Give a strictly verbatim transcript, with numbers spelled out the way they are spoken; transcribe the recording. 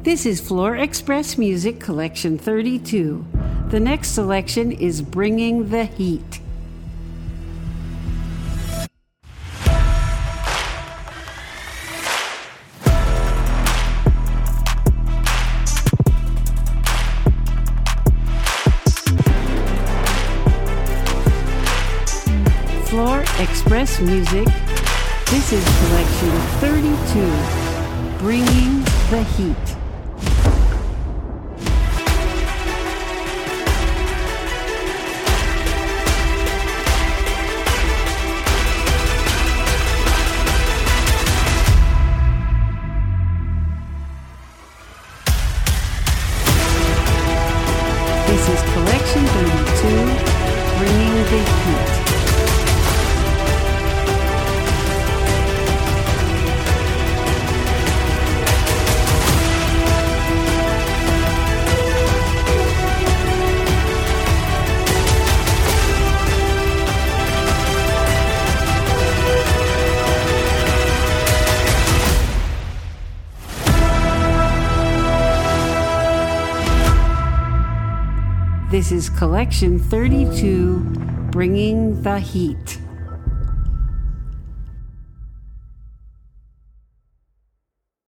This is Floor Express Music Collection thirty-two. The next selection is Bringing the Heat. Floor Express Music. This is Collection thirty-two, Bringing the Heat. This is Collection thirty-two, Bringing the Heat. This is Collection thirty-two, Bringing the Heat.